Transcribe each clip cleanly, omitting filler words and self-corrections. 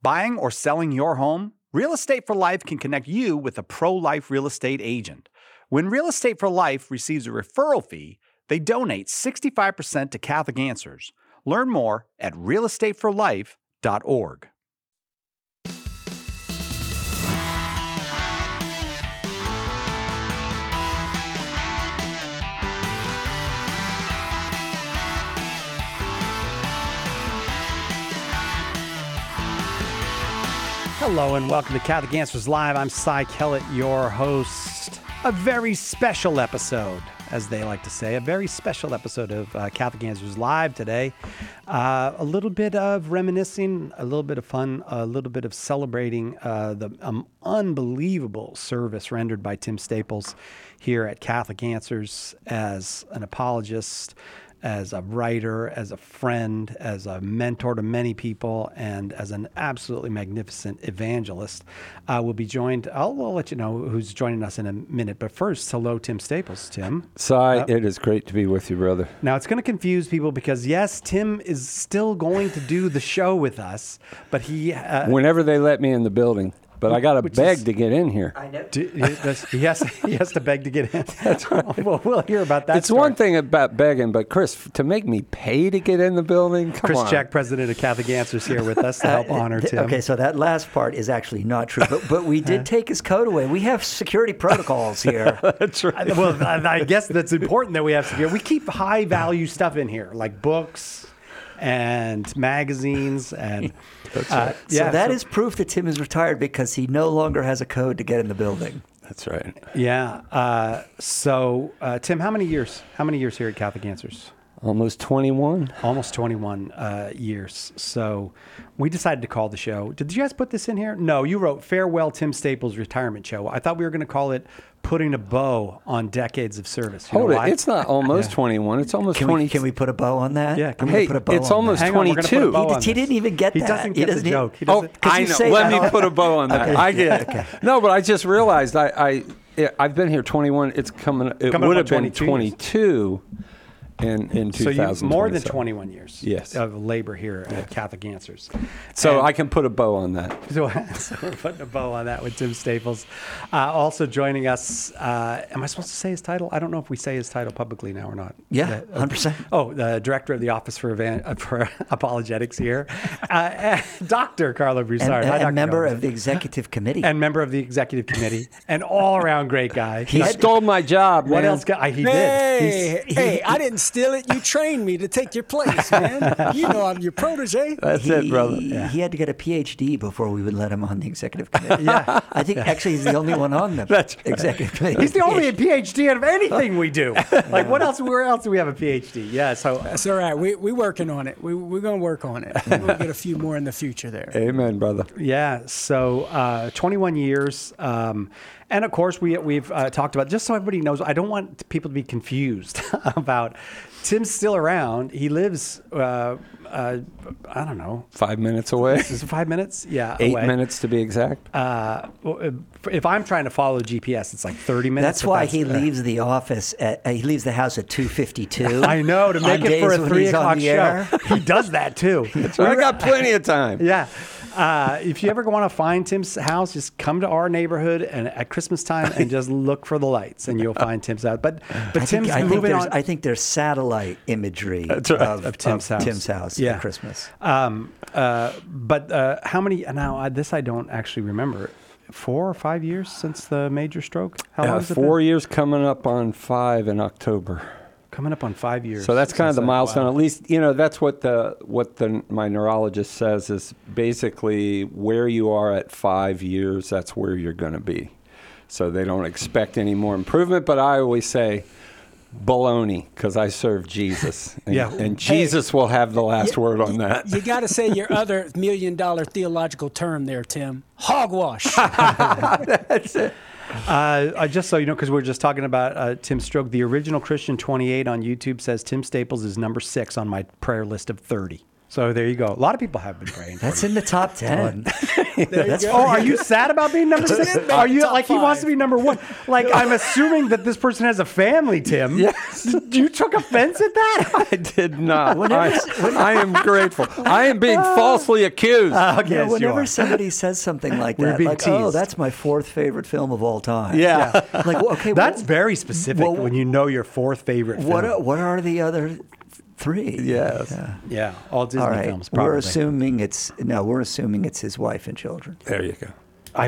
Buying or selling your home? Real Estate for Life can connect you with a pro-life real estate agent. When Real Estate for Life receives a referral fee, they donate 65% to Catholic Answers. Learn more at realestateforlife.org. Hello and welcome to Catholic Answers Live. I'm Cy Kellett, your host. A very special episode, as they like to say, a very special episode of Catholic Answers Live today. A little bit of reminiscing, a little bit of fun, a little bit of celebrating the unbelievable service rendered by Tim Staples here at Catholic Answers as an apologist, as a writer, as a friend, as a mentor to many people, and as an absolutely magnificent evangelist. We'll be joined, I'll let you know who's joining us in a minute, but first, hello, Tim Staples. Tim. Cy, it is great to be with you, brother. Now, it's going to confuse people because, yes, Tim is still going to do the show with us, but he... whenever they let me in the building. But I got to beg to get in here. I know. He has to beg to get in. That's right. Well, we'll hear about that. It's one thing about begging, but Chris, to make me pay to get in the building? Come on. Chris Jack, president of Catholic Answers, here with us to help honor Tim. Okay, so that last part is actually not true, but we did take his coat away. We have security protocols here. That's right. Well, I guess that's important that we have security. We keep high-value stuff in here, like books and magazines and... That's right. So that is proof that Tim is retired because he no longer has a code to get in the building. That's right. Yeah. Tim, how many years here at Catholic Answers? Almost 21. Almost 21 years. So we decided to call the show. Did you guys put this in here? No, you wrote Farewell Tim Staples Retirement Show. I thought we were going to call it Putting a Bow on Decades of Service. Hold it. It's not almost 21. It's almost 20. Can we put a bow on that? Yeah. We put a bow it's on almost that? 22. He didn't even get that. He doesn't get the joke. I know. Let me put a bow on that. Okay. I get it. Okay. No, but I just realized I've been here 21. It would have been 22 in 2000. So you more than 21 years yes. of labor here at Catholic Answers. So I can put a bow on that. So we're putting a bow on that with Tim Staples. Also joining us, am I supposed to say his title? I don't know if we say his title publicly now or not. Yeah, 100%. Oh, the director of the Office for Apologetics here, Dr. Carlo Broussard. And member of the Executive Committee. And member of the Executive Committee. An all-around great guy. He stole my job, man. What else? He did. Hey, I didn't steal it. You trained me to take your place, man. You know I'm your protege. That's it, brother. He had to get a PhD before we would let him on the Executive Committee. Yeah. I think actually he's the only one on the Executive Committee. He's the only PhD out of anything we do. Like, what else? Where else do we have a PhD? Yeah, so that's all right. We're working on it. We're going to work on it. We'll get a few more in the future there. Amen, brother. Yeah. So 21 years. And of course, we've talked about, just so everybody knows, I don't want people to be confused about Tim's still around. He lives, I don't know. 5 minutes away. Is it 5 minutes? Yeah. 8 away. minutes to be exact. If I'm trying to follow GPS, it's like 30 minutes. That's why he leaves the office he leaves the house at 2:52. I know, to make it for a 3 o'clock show. He does that too. So I got plenty of time. Yeah. If you ever want to find Tim's house, just come to our neighborhood and at Christmas time and just look for the lights, and you'll find Tim's house. But Tim's moving on. I think there's satellite imagery of Tim's house at Christmas. But how many? Now this I don't actually remember. 4 or 5 years since the major stroke. How long has it been? 4 years, coming up on 5 in October. Coming up on 5 years. So that's kind of the milestone. Wow. At least, that's what my neurologist says is basically where you are at 5 years, that's where you're going to be. So they don't expect any more improvement, but I always say baloney because I serve Jesus. And Jesus will have the last word on that. You got to say your other $1 million theological term there, Tim. Hogwash. That's it. Just so you know, because we're just talking about Tim's stroke, the original Christian 28 on YouTube says Tim Staples is number 6 on my prayer list of 30. So there you go. A lot of people have been praying for That's you. in the top 10. That's Oh, are you sad about being number 6? Are you Top like he wants to 5. be number 1? Like I'm assuming that this person has a family, Tim. Yes. You took offense at that? I did not. Whenever- I am grateful. I am being falsely accused. Okay, You know, yes, you whenever are. somebody says something like We're that, being like, "Oh, teased. that's my 4th favorite film of all time." Yeah. Like, well, okay, That's well, very specific well, when you know your 4th favorite film. what are the other 3? Yes. Yeah. Yeah, all Disney All right. films probably. We're assuming it's his wife and children. There you go. I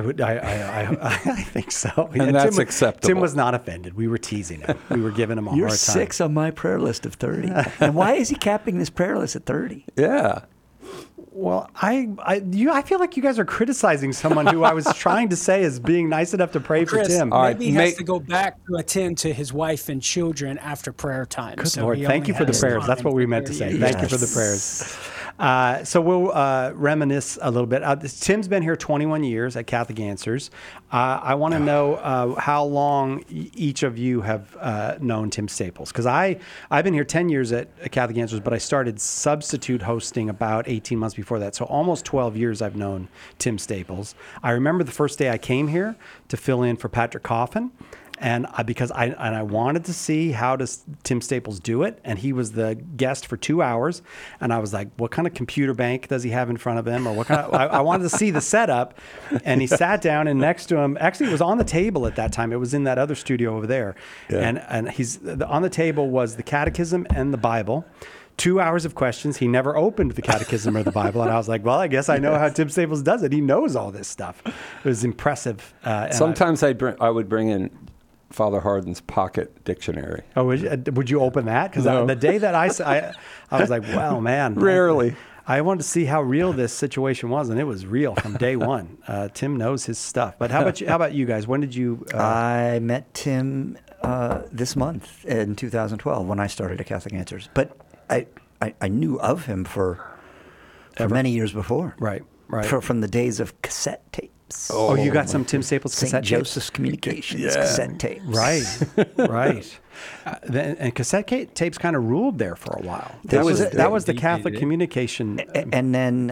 think so. And that's Tim, acceptable. Tim was not offended. We were teasing him. We were giving him a You're hard time. 6 on my prayer list of 30. And why is he capping this prayer list at 30? Yeah. Well, I feel like you guys are criticizing someone who I was trying to say is being nice enough to pray for Chris, Tim. All right, maybe he has to go back to attend to his wife and children after prayer time. Good so Lord, he thank only you for the has prayers. That's time what we for meant to say. 30 Thank you for the Yes. prayers. So we'll reminisce a little bit. Tim's been here 21 years at Catholic Answers. I want to know how long each of you have known Tim Staples. Because I've been here 10 years at Catholic Answers, but I started substitute hosting about 18 months before that. So almost 12 years I've known Tim Staples. I remember the first day I came here to fill in for Patrick Coffin. And because I wanted to see how does Tim Staples do it, and he was the guest for 2 hours, and I was like, what kind of computer bank does he have in front of him, or what kind of? I wanted to see the setup, and he sat down, and next to him, actually, it was on the table at that time. It was in that other studio over there, and he's on the table was the Catechism and the Bible. 2 hours of questions. He never opened the Catechism or the Bible. And I was like, well, I guess I know how Tim Staples does it. He knows all this stuff. It was impressive. And Sometimes I would bring in Father Hardin's pocket dictionary. Oh, would you open that? Because No. the day that I was like, wow, man. Rarely. I wanted to see how real this situation was, and it was real from day one. Tim knows his stuff. But how about you guys? When did you? I met Tim this month in 2012 when I started at Catholic Answers. But I knew of him for many years before. Right. From the days of cassette tapes. Oh, you got some Tim Staples St. cassette tapes? Joseph's Communications cassette tapes. Right. And cassette tapes kind of ruled there for a while. That was the Catholic communication. And then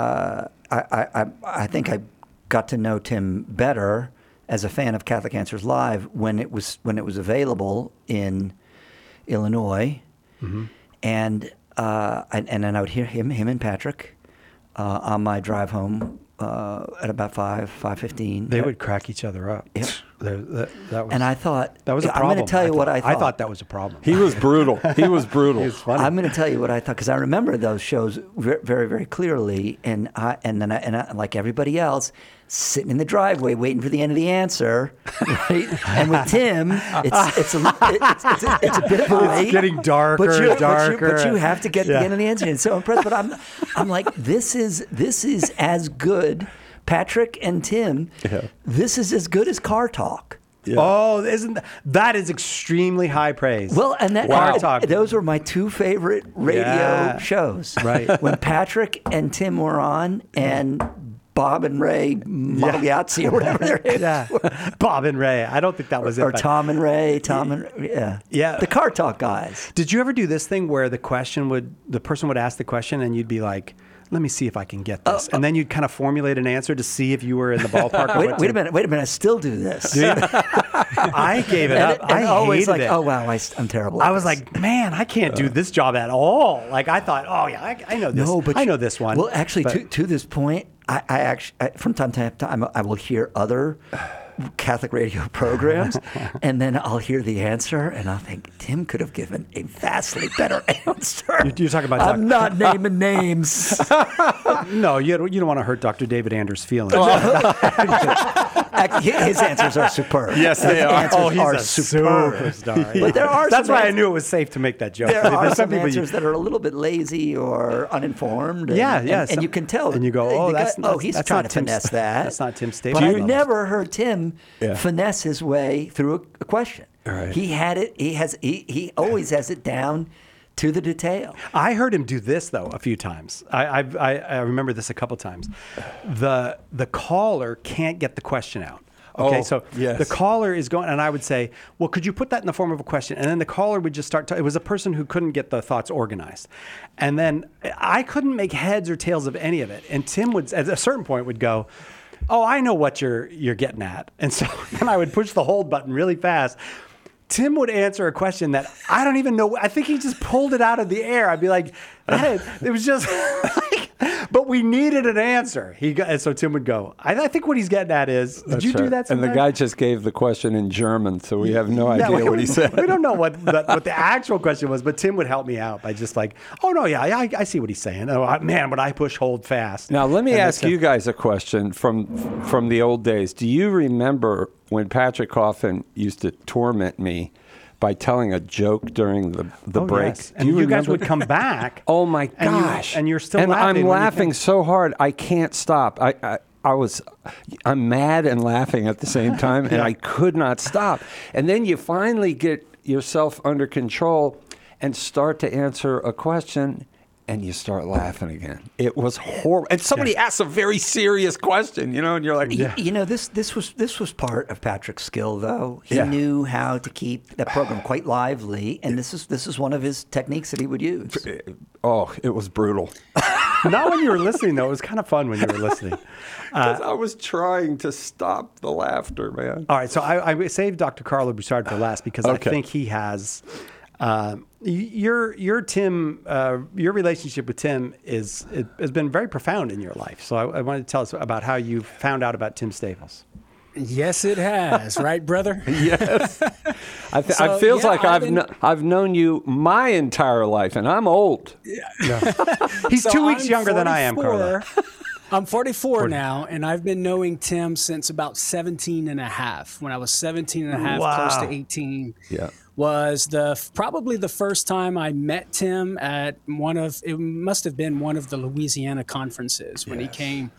I think I got to know Tim better as a fan of Catholic Answers Live when it was available in Illinois, and then I would hear him and Patrick on my drive home at about 5:15. They would crack each other up. Yep. That was, And I thought that was a problem. I'm going to tell you what I thought. I thought that was a problem. He was brutal. He was brutal. It was funny. I'm going to tell you what I thought because I remember those shows very, very clearly, and I, like everybody else, sitting in the driveway waiting for the end of the answer, right? And with Tim, it's a bit of a wait. It's getting darker and darker. But you have to get the Yeah. end of the answer. And so impressed. But I'm like, this is as good. Patrick and Tim, this is as good as Car Talk. Yeah. Oh, that is extremely high praise? Well, and that Car Talk. those were my two favorite radio shows. Right. When Patrick and Tim were on, and Bob and Ray Magliazzi or whatever their names were. Bob and Ray. I don't think that was it. Or but- Tom and Ray, Yeah. the Car Talk guys. Did you ever do this thing where the person would ask the question and you'd be like, let me see if I can get this. And then you'd kind of formulate an answer to see if you were in the ballpark. Wait a minute, I still do this. I gave it And, up. and I always hated like, it. oh wow, I'm terrible. At I was this. like, man, I can't do this job at all. Like I thought, oh yeah, I know this. No, but I know this one. Well, actually, But- to this point, I actually from time to time I will hear other Catholic radio programs, and then I'll hear the answer, and I'll think Tim could have given a vastly better answer. You're talking about I'm not naming names. no, you don't want to hurt Dr. David Anders' feelings. His answers are superb. Yes, they His are. answers Oh, he's are a superb. superstar. But there are That's some why I ans- knew it was safe to make that joke. There are There's some people answers that are a little bit lazy or uninformed. And, Yeah, and, yeah, and some- you can tell. and you go, oh, the guy- that's he's that's trying not to Tim- finesse that. that's not Tim Staples. But I I've love never heard Tim Yeah. finesse his way through a question. Right. He had it. He always has it down to the detail. I heard him do this though a few times. I remember this a couple times. The caller can't get the question out. Okay, Oh, so yes. the caller is going, and I would say, well, could you put that in the form of a question? And then the caller would just start. It was a person who couldn't get the thoughts organized, and then I couldn't make heads or tails of any of it. And Tim would, at a certain point, would go, "Oh, I know what you're getting at," and so then I would push the hold button really fast. Tim would answer a question that I don't even know. I think he just pulled it out of the air. I'd be like, hey, it was just like, but we needed an answer. And so Tim would go, I think what he's getting at is, did you do that And sometime? the guy just gave the question in German, so we have no idea what he said. We don't know what the actual question was, but Tim would help me out by just like, oh, no, yeah, I see what he's saying. Oh, man, but I push hold fast. Now, let me And ask that's you guys a question from the old days. Do you remember when Patrick Coffin used to torment me by telling a joke during the Oh, break? yes. And you guys would come back. Oh my and you- gosh! and you're still and laughing. I'm when you laughing think- so hard I can't stop. I'm mad and laughing at the same time, and I could not stop. And then you finally get yourself under control and start to answer a question, and you start laughing again. It was horrible. And somebody asks a very serious question, and you're like, This was part of Patrick's skill, though. He Yeah. knew how to keep that program quite lively, and this is one of his techniques that he would use. oh, it was brutal. Not when you were listening, though. It was kind of fun when you were listening. 'Cause I was trying to stop the laughter, man. All right, so I saved Dr. Carlo Broussard for last because Okay. I think he has your Tim, your relationship with Tim has been very profound in your life. So I wanted to tell us about how you found out about Tim Staples. Yes, it has, right, brother? Yes. I So, feels yeah, like I've known you my entire life, and I'm old. He's So 2 weeks I'm younger than I am, 44. Carlo. I'm 44 now, and I've been knowing Tim since about 17 and a half. When I was 17 and a half, close Wow. to 18, Yeah. was probably the first time I met Tim at it must have been one of the Louisiana conferences when he came.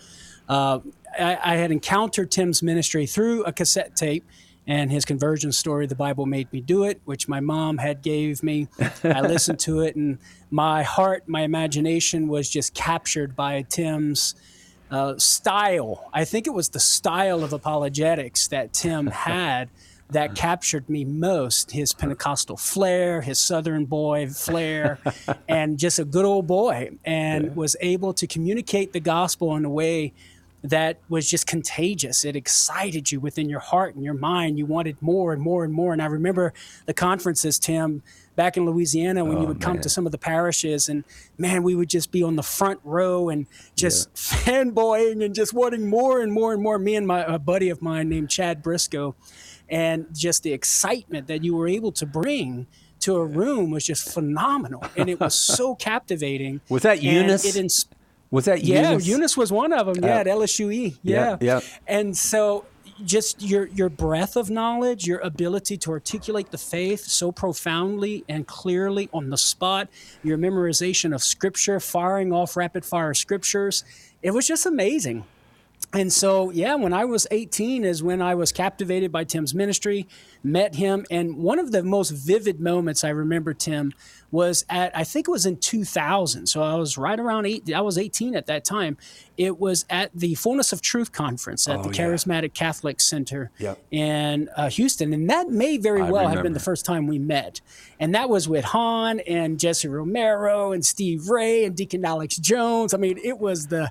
I had encountered Tim's ministry through a cassette tape and his conversion story, The Bible Made Me Do It, which my mom had gave me. I listened to it, and my heart, my imagination was just captured by Tim's style. I think it was the style of apologetics that Tim had that captured me most. His Pentecostal flair, his Southern boy flair, and just a good old boy, and was able to communicate the gospel in a way that was just contagious. It excited you within your heart and your mind. You wanted more and more and more. And I remember the conferences, Tim, back in Louisiana, when you would come to some of the parishes, and man, we would just be on the front row and just fanboying and just wanting more and more and more. Me and a buddy of mine named Chad Briscoe, and just the excitement that you were able to bring to a room was just phenomenal. And it was so captivating. Was that And Eunice? Was that yeah, Eunice? Eunice was one of them. Yeah, at LSUE. yeah, yeah. And so just your breadth of knowledge, your ability to articulate the faith so profoundly and clearly on the spot, your memorization of scripture, firing off rapid fire scriptures, it was just amazing. And so, yeah, when I was 18 is when I was captivated by Tim's ministry, met him. And one of the most vivid moments I remember, Tim, was I think it was in 2000. So I was right around I was 18 at that time. It was at the Fullness of Truth conference at the Charismatic Catholic Center in Houston. And that may very well have been the first time we met. And that was with Han and Jesse Romero and Steve Ray and Deacon Alex Jones. I mean, it was the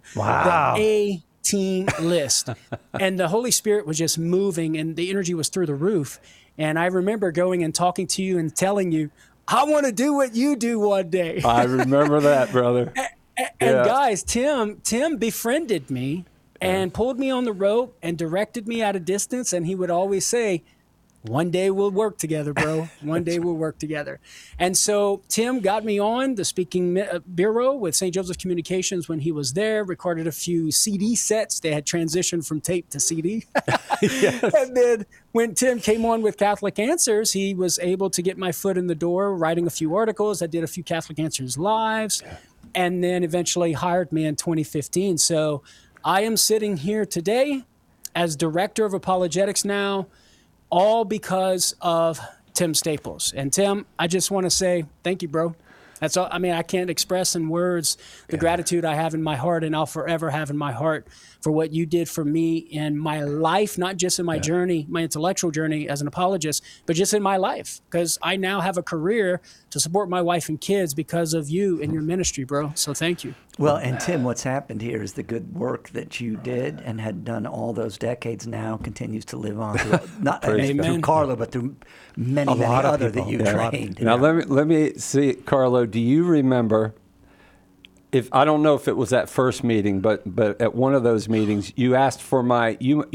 A-team list. And the Holy Spirit was just moving, and the energy was through the roof. And I remember going and talking to you and telling you, I want to do what you do one day. I remember that, brother. And guys, Tim befriended me and pulled me on the rope and directed me at a distance. And he would always say, one day we'll work together, bro. One day we'll work together. And so Tim got me on the speaking bureau with St. Joseph Communications when he was there, recorded a few CD sets. They had transitioned from tape to CD. And then when Tim came on with Catholic Answers, he was able to get my foot in the door, writing a few articles. I did a few Catholic Answers lives, and then eventually hired me in 2015. So I am sitting here today as Director of Apologetics now, all because of Tim Staples. And Tim, I just want to say thank you, bro. That's all. I mean, I can't express in words the gratitude I have in my heart, and I'll forever have in my heart for what you did for me in my life, not just in my journey, my intellectual journey as an apologist, but just in my life, because I now have a career to support my wife and kids because of you and your ministry, bro. So thank you. Well, and Tim, what's happened here is the good work that you did and had done all those decades now continues to live on, not through Carlo, but through many other that you trained. Now, let me see, Carlo, do you remember, if I don't know if it was that first meeting, but at one of those meetings, you asked for my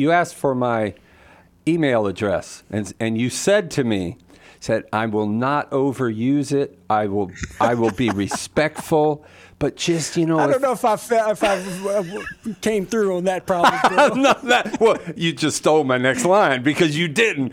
email address, and you said to me, I will not overuse it. I will be respectful, but just, I don't know if I came through on that problem. Well, you just stole my next line because you didn't.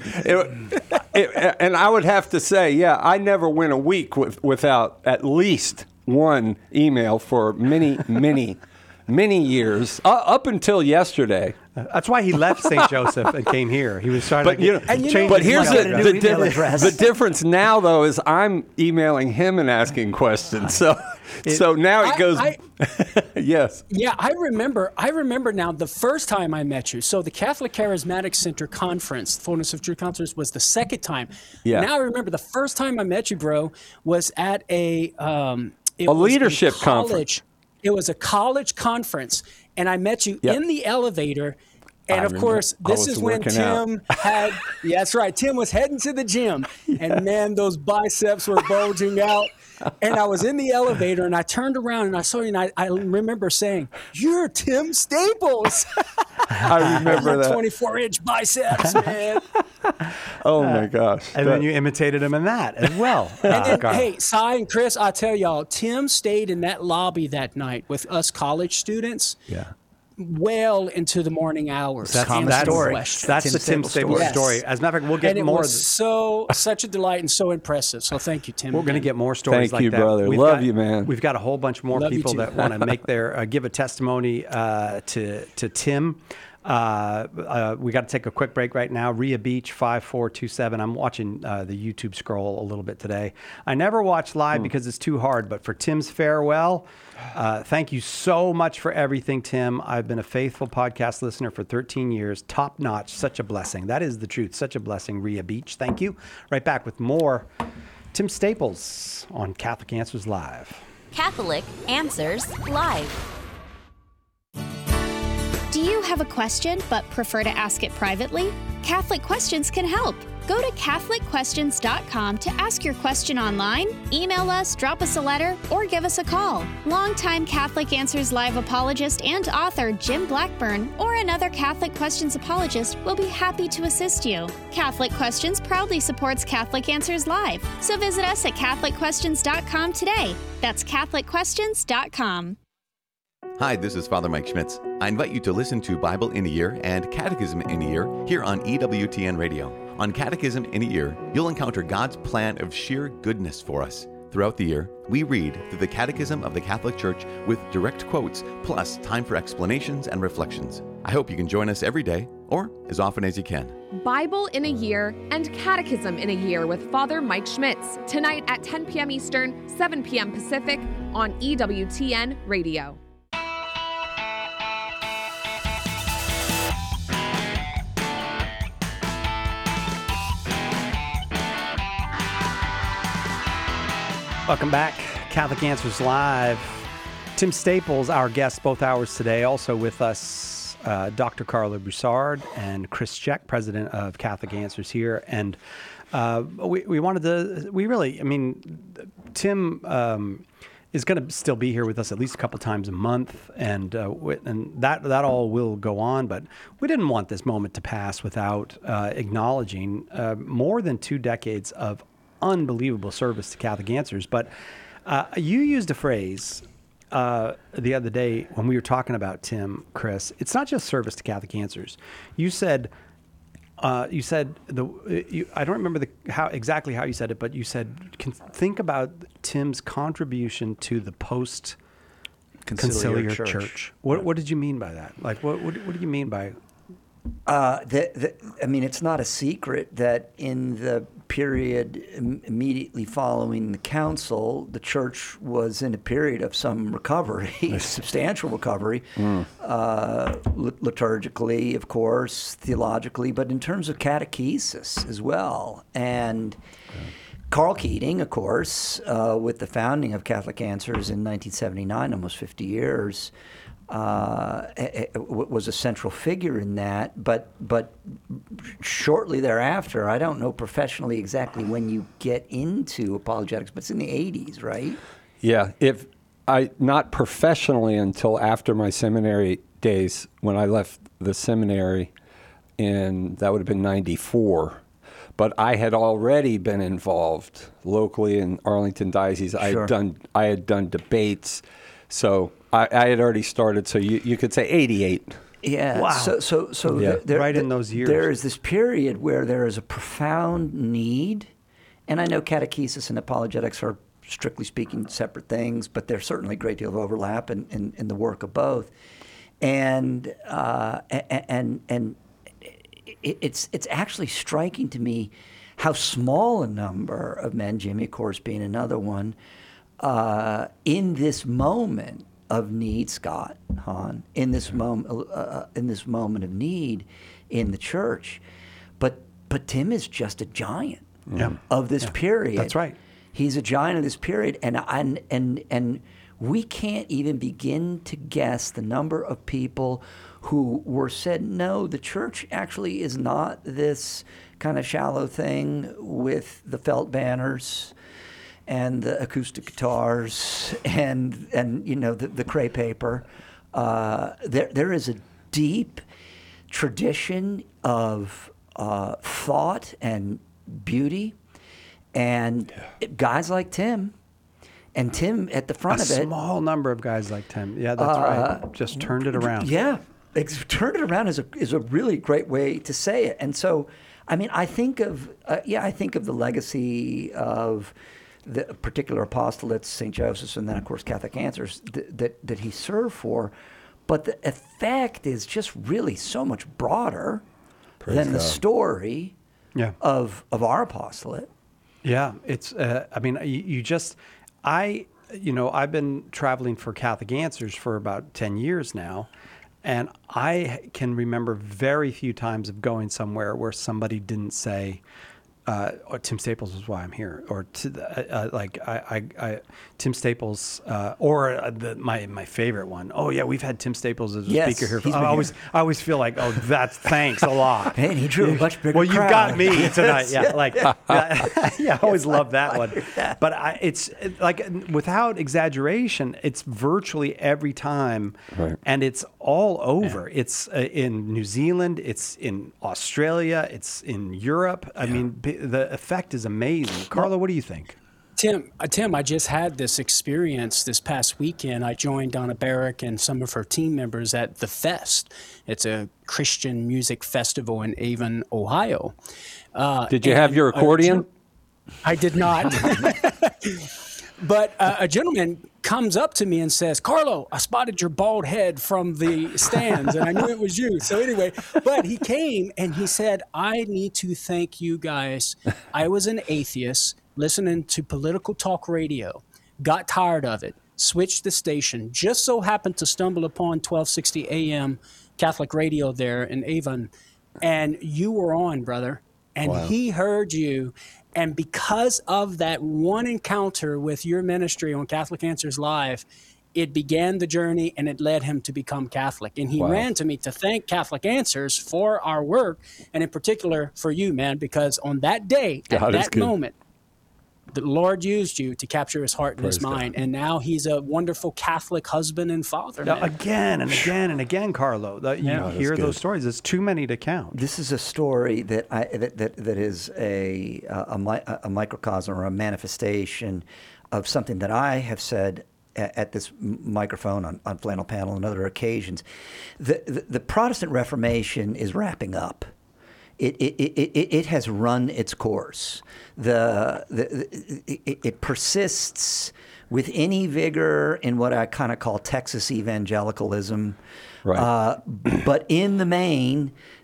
And I would have to say, I never went a week without at least one email for many years, up until yesterday. That's why he left St. Joseph and came here. He was trying to change. But here's the difference now, though, is I'm emailing him and asking questions. So now it goes. Yes. Yeah, I remember now the first time I met you. So the Catholic Charismatic Center Conference, Fullness of Truth Conference, was the second time. Yeah. Now I remember the first time I met you, bro, was at a leadership conference. It was a college conference, and I met you in the elevator. And of course, this is when Tim had, that's right, Tim was heading to the gym, and man, those biceps were bulging out. And I was in the elevator, and I turned around, and I saw you, and I remember saying, "You're Tim Staples." I remember that. 24-inch biceps, man. Oh, my gosh. And then you imitated him in that as well. And then, hey, Cy and Chris, I tell y'all, Tim stayed in that lobby that night with us college students. Yeah. Well into the morning hours. That's the Tim Staples story. As a matter of fact, we'll get more. It was such a delight and so impressive. So thank you, Tim. We're going to get more stories like that. Thank you, brother. Love you, man. We've got a whole bunch more people that want to make their give a testimony to Tim. We got to take a quick break right now. Rhea Beach 5427. I'm watching the YouTube scroll a little bit today. I never watch live because it's too hard, but for Tim's farewell, thank you so much for everything, Tim. I've been a faithful podcast listener for 13 years. Top notch. Such a blessing. That is the truth. Such a blessing, Rhea Beach. Thank you. Right back with more Tim Staples on Catholic Answers Live. Catholic Answers Live. Do you have a question but prefer to ask it privately? Catholic Questions can help. Go to CatholicQuestions.com to ask your question online, email us, drop us a letter, or give us a call. Longtime Catholic Answers Live apologist and author Jim Blackburn or another Catholic Questions apologist will be happy to assist you. Catholic Questions proudly supports Catholic Answers Live, so visit us at CatholicQuestions.com today. That's CatholicQuestions.com. Hi, this is Father Mike Schmitz. I invite you to listen to Bible in a Year and Catechism in a Year here on EWTN Radio. On Catechism in a Year, you'll encounter God's plan of sheer goodness for us. Throughout the year, we read through the Catechism of the Catholic Church with direct quotes, plus time for explanations and reflections. I hope you can join us every day, or as often as you can. Bible in a Year and Catechism in a Year with Father Mike Schmitz, tonight at 10 p.m. Eastern, 7 p.m. Pacific on EWTN Radio. Welcome back. Catholic Answers Live. Tim Staples, our guest both hours today. Also with us, Dr. Carlo Broussard and Chris Check, president of Catholic Answers here. And we wanted to, Tim is going to still be here with us at least a couple times a month. And that all will go on. But we didn't want this moment to pass without acknowledging more than 2 decades of unbelievable service to Catholic Answers. But you used a phrase the other day when we were talking about Tim, Chris. It's not just service to Catholic Answers. You said I don't remember exactly how you said it, but you said think about Tim's contribution to the post conciliar church. What did you mean by that? Like what do you mean by I mean, it's not a secret that in the period immediately following the council, the church was in a period of some recovery, substantial recovery, liturgically, of course, theologically, but in terms of catechesis as well. And Carl Keating, of course, with the founding of Catholic Answers in 1979, almost 50 years, was a central figure in that, but shortly thereafter, I don't know professionally exactly when you get into apologetics, but it's in the 80s, right? Yeah, not professionally until after my seminary days, when I left the seminary, and that would have been 94. But I had already been involved locally in Arlington Diocese. Sure. I had done debates, so I had already started. So you could say 88. Yeah. Wow. So Yeah. Right in those years. There is this period where there is a profound need, and I know catechesis and apologetics are, strictly speaking, separate things, but there's certainly a great deal of overlap in the work of both, and it's actually striking to me how small a number of men, Jimmy, of course, being another one, in this moment of need, Scott Hahn, in this moment of need in the church, but Tim is just a giant of this period. That's right. He's a giant of this period, and we can't even begin to guess the number of people who were said, no, the church actually is not this kind of shallow thing with the felt banners and the acoustic guitars and you know the crepe paper. There is a deep tradition of thought and beauty, and guys like Tim. And Tim at the front of it. A small number of guys like Tim. Yeah, that's right. Just turned it around. Yeah, turned it around is a really great way to say it. And so, I mean, I think of the legacy of the particular apostolates, St. Joseph's, and then of course Catholic Answers that he served for. But the effect is just really so much broader than the story of our apostolate. Yeah, it's. I mean, I've been traveling for Catholic Answers for about 10 years now, and I can remember very few times of going somewhere where somebody didn't say, Tim Staples is why I'm here, or Tim Staples, or my favorite one. Oh yeah, we've had Tim Staples as a speaker here. I always feel like, oh, that's thanks a lot. And he drew a much bigger Well, crowd. you got me tonight. I always love that one. But it's like, without exaggeration, it's virtually every time, and it's all over. Yeah. It's in New Zealand, it's in Australia, it's in Europe. I mean, the effect is amazing. Carlo, what do you think? Tim, I just had this experience this past weekend. I joined Donna Barrick and some of her team members at The Fest. It's a Christian music festival in Avon, Ohio. Did you have your accordion? I did not. But a gentleman comes up to me and says, Carlo, I spotted your bald head from the stands, and I knew it was you. So anyway, but he came and he said, I need to thank you guys. I was an atheist listening to political talk radio, got tired of it, switched the station, just so happened to stumble upon 1260 AM Catholic radio there in Avon, and you were on, brother, and he heard you. And because of that one encounter with your ministry on Catholic Answers Live, it began the journey and it led him to become Catholic. And he ran to me to thank Catholic Answers for our work, and in particular for you, man, because on that day, at that moment, the Lord used you to capture his heart and his mind. And now he's a wonderful Catholic husband and father. Now, again and again and again, Carlo, you hear those stories. It's too many to count. This is a story that is a microcosm or a manifestation of something that I have said at this microphone on Flannel Panel and other occasions. The Protestant Reformation is wrapping up. It has run its course. It persists with any vigor in what I kind of call Texas evangelicalism. Right. But in the main,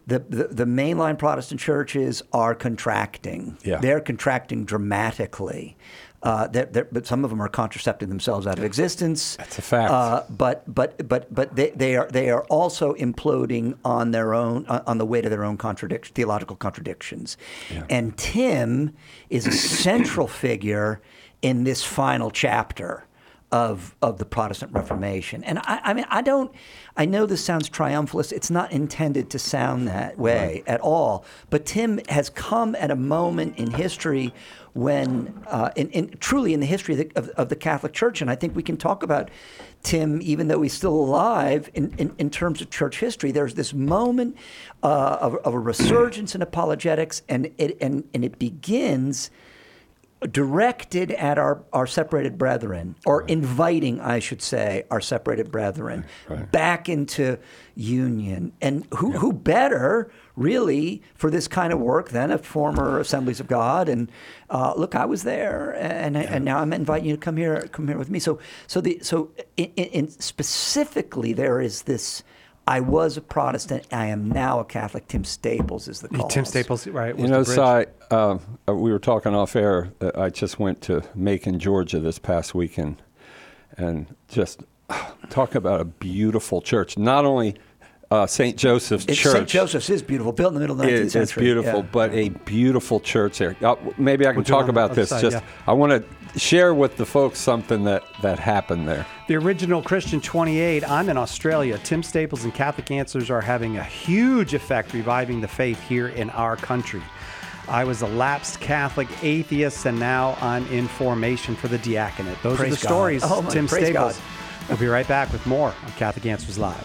the mainline Protestant churches are contracting. Yeah. They're contracting dramatically. But some of them are contracepting themselves out of existence. That's a fact. But they are also imploding on their own, on the weight of their own theological contradictions. Yeah. And Tim is a central figure in this final chapter of the Protestant Reformation. And I know this sounds triumphalist. It's not intended to sound that way at all. But Tim has come at a moment in history when, truly in the history of the Catholic Church, and I think we can talk about Tim, even though he's still alive, in terms of church history. There's this moment of a resurgence in apologetics, and it begins directed at our separated brethren, or inviting, I should say, our separated brethren back into union. And who better, really, for this kind of work than a former Assemblies of God? And look, I was there, and now I'm inviting you to come here with me. So specifically, there is this. I was a Protestant. I am now a Catholic. Tim Staples is the cause. Tim Staples, right? You know, Si, we were talking off air. I just went to Macon, Georgia this past weekend, and just talk about a beautiful church. Not only St. Joseph's Church. St. Joseph's is beautiful, built in the middle of the 19th century. It's beautiful, but a beautiful church there. Maybe I can talk about this. I want to share with the folks something that happened there. The original Christian 28. I'm in Australia. Tim Staples and Catholic Answers are having a huge effect reviving the faith here in our country. I was a lapsed Catholic atheist, and now I'm in formation for the diaconate. Those are the stories. Tim Staples. God. We'll be right back with more on Catholic Answers Live.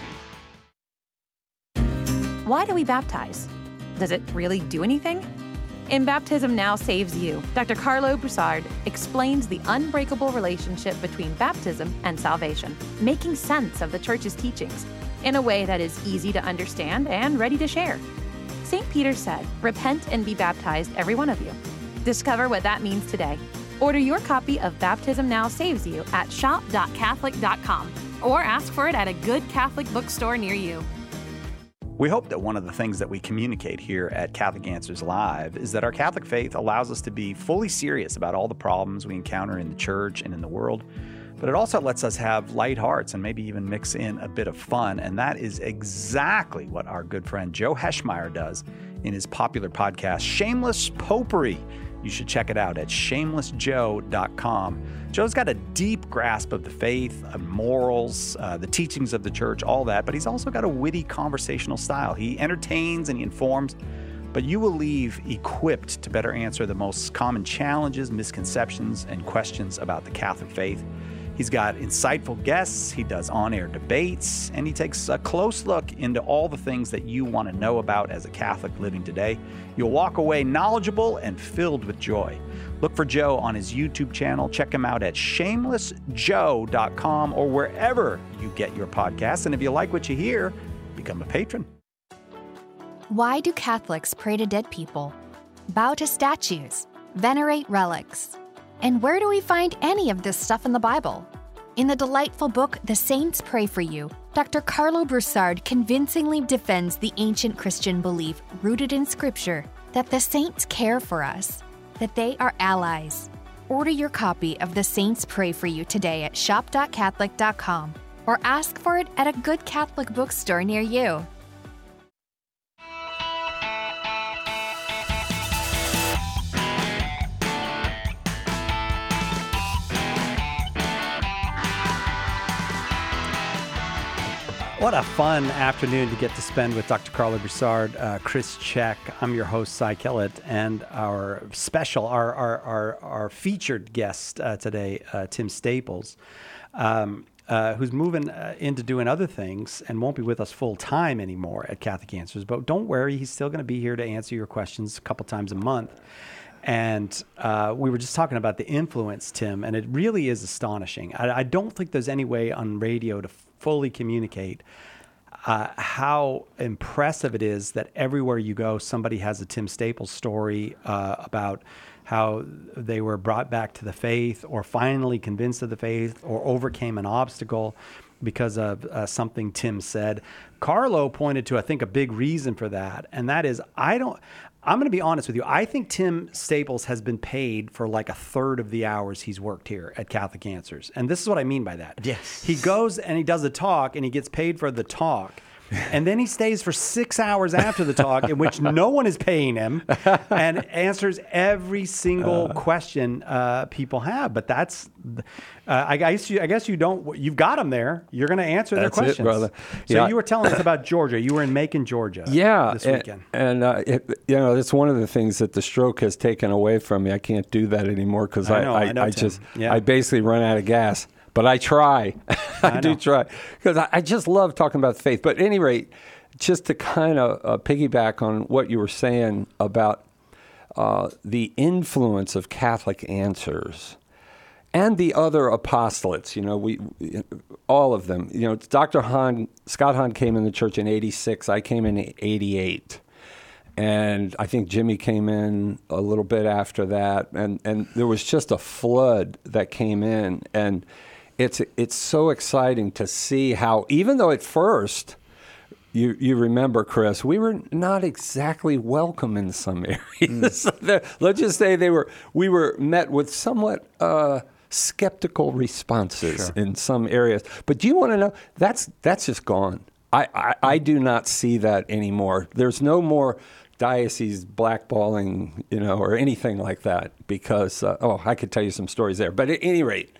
Why do we baptize? Does it really do anything? In Baptism Now Saves You, Dr. Carlo Broussard explains the unbreakable relationship between baptism and salvation, making sense of the Church's teachings in a way that is easy to understand and ready to share. St. Peter said, "Repent and be baptized, every one of you." Discover what that means today. Order your copy of Baptism Now Saves You at shop.catholic.com or ask for it at a good Catholic bookstore near you. We hope that one of the things that we communicate here at Catholic Answers Live is that our Catholic faith allows us to be fully serious about all the problems we encounter in the church and in the world, but it also lets us have light hearts and maybe even mix in a bit of fun, and that is exactly what our good friend Joe Heschmeyer does in his popular podcast, Shameless Popery. You should check it out at shamelessjoe.com. Joe's got a deep grasp of the faith, morals, the teachings of the church, all that, but he's also got a witty conversational style. He entertains and he informs, but you will leave equipped to better answer the most common challenges, misconceptions, and questions about the Catholic faith. He's got insightful guests, he does on-air debates, and he takes a close look into all the things that you want to know about as a Catholic living today. You'll walk away knowledgeable and filled with joy. Look for Joe on his YouTube channel. Check him out at shamelessjoe.com or wherever you get your podcasts. And if you like what you hear, become a patron. Why do Catholics pray to dead people, bow to statues, venerate relics? And where do we find any of this stuff in the Bible? In the delightful book, The Saints Pray for You, Dr. Carlo Broussard convincingly defends the ancient Christian belief rooted in Scripture that the saints care for us, that they are allies. Order your copy of The Saints Pray for You today at shop.catholic.com or ask for it at a good Catholic bookstore near you. What a fun afternoon to get to spend with Dr. Carlo Broussard, Chris Check. I'm your host, Cy Kellett, and our special, our featured guest today, Tim Staples, who's moving into doing other things and won't be with us full time anymore at Catholic Answers. But don't worry, he's still going to be here to answer your questions a couple times a month. And we were just talking about the influence, Tim, and it really is astonishing. I don't think there's any way on radio to fully communicate how impressive it is that everywhere you go, somebody has a Tim Staples story about how they were brought back to the faith or finally convinced of the faith or overcame an obstacle. because of something Tim said. Carlo pointed to, I think, a big reason for that, and that is I'm going to be honest with you. I think Tim Staples has been paid for like a third of the hours he's worked here at Catholic Answers. And this is what I mean by that. Yes. He goes and he does a talk and he gets paid for the talk. And then he stays for 6 hours after the talk in which no one is paying him and answers every single question people have. But that's, I guess you don't, you've got them there. You're going to answer their questions. It, brother. So you were telling us about Georgia. You were in Macon, Georgia this weekend. And it's one of the things that the stroke has taken away from me. I can't do that anymore because I basically run out of gas. But I try. I do try. Because I just love talking about faith. But at any rate, just to kind of piggyback on what you were saying about the influence of Catholic Answers and the other apostolates, all of them. Dr. Hahn, Scott Hahn came in the church in 86. I came in 88. And I think Jimmy came in a little bit after that. And there was just a flood that came in. And it's so exciting to see how, even though at first, you remember, Chris, we were not exactly welcome in some areas. Let's just say we were met with somewhat skeptical responses in some areas. But do you want to know, that's just gone. I do not see that anymore. There's no more diocese blackballing, or anything like that, because, I could tell you some stories there. But at any rate,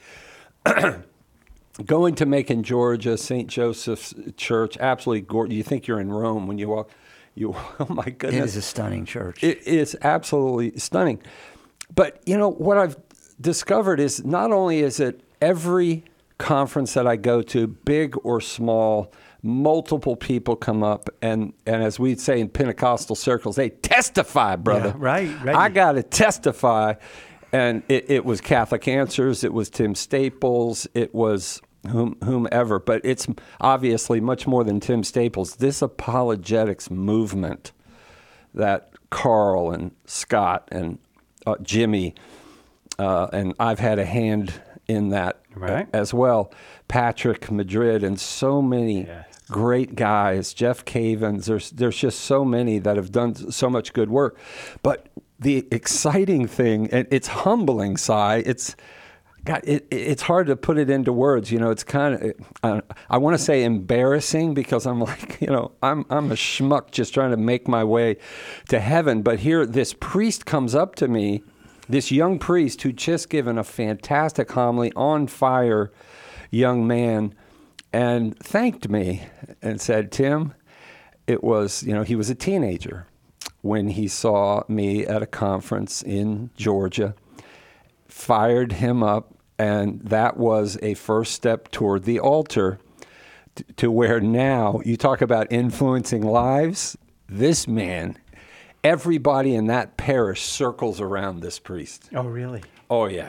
going to Macon, Georgia, St. Joseph's Church, absolutely gorgeous. You think you're in Rome when you walk. Oh my goodness. It is a stunning church. It is absolutely stunning. But, what I've discovered is not only is it every conference that I go to, big or small, multiple people come up, and as we'd say in Pentecostal circles, they testify, brother. Yeah, right. I got to testify. And it was Catholic Answers, it was Tim Staples, it was whomever. But it's obviously much more than Tim Staples. This apologetics movement that Carl and Scott and Jimmy, and I've had a hand in that as well, Patrick Madrid, and so many great guys, Jeff Cavins. There's just so many that have done so much good work. But the exciting thing, and it's humbling, Si, it's hard to put it into words. It's kind of, I want to say embarrassing, because I'm like, I'm a schmuck just trying to make my way to heaven. But here, this priest comes up to me, this young priest who'd just given a fantastic homily, on fire young man, and thanked me and said, Tim, it was, he was a teenager when he saw me at a conference in Georgia, fired him up, and that was a first step toward the altar to where now, you talk about influencing lives, this man, everybody in that parish circles around this priest. Oh, really? Oh, yeah.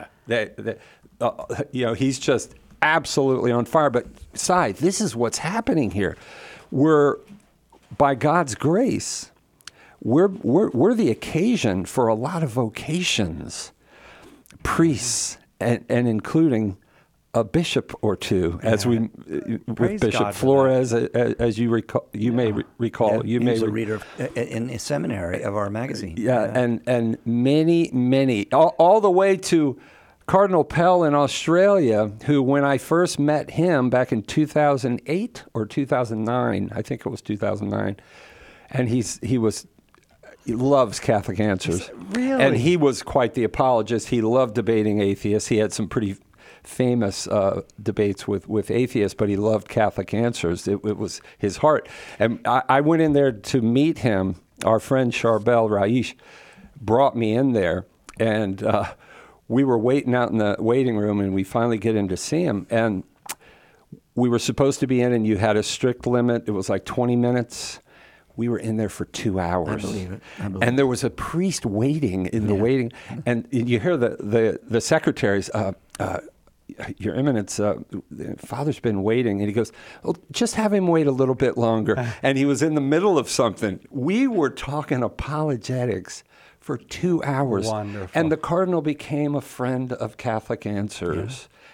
He's just absolutely on fire. But, Si, this is what's happening here. We're, by God's grace, we're the occasion for a lot of vocations, priests, and including a bishop or two, as we with Bishop God Flores, as you recall, you may recall. He was a reader in a seminary of our magazine. And many, all the way to Cardinal Pell in Australia, who, when I first met him back in 2008 or 2009, I think it was 2009, and he loves Catholic Answers. Really? And he was quite the apologist. He loved debating atheists. He had some pretty famous debates with atheists, but he loved Catholic Answers. It was his heart. And I went in there to meet him. Our friend Charbel Raish brought me in there, and we were waiting out in the waiting room, and we finally get in to see him. And we were supposed to be in, and you had a strict limit. It was like 20 minutes. We were in there for 2 hours. I believe it. And there was a priest waiting in the waiting. And you hear the secretaries, Your Eminence, Father's been waiting. And he goes, just have him wait a little bit longer. And he was in the middle of something. We were talking apologetics for 2 hours. Wonderful. And the Cardinal became a friend of Catholic Answers.